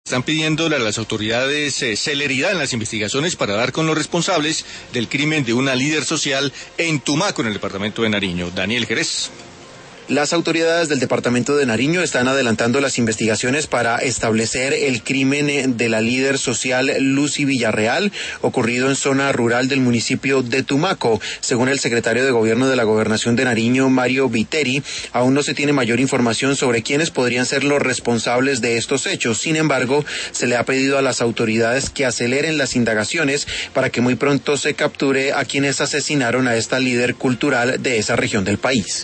Están pidiéndole a las autoridades celeridad en las investigaciones para dar con los responsables del crimen de una líder social en Tumaco, en el departamento de Nariño. Daniel Jerez. Las autoridades del departamento de Nariño están adelantando las investigaciones para establecer el crimen de la líder social Lucy Villarreal, ocurrido en zona rural del municipio de Tumaco. Según el secretario de Gobierno de la Gobernación de Nariño, Mario Viteri, aún no se tiene mayor información sobre quiénes podrían ser los responsables de estos hechos. Sin embargo, se le ha pedido a las autoridades que aceleren las indagaciones para que muy pronto se capture a quienes asesinaron a esta líder cultural de esa región del país.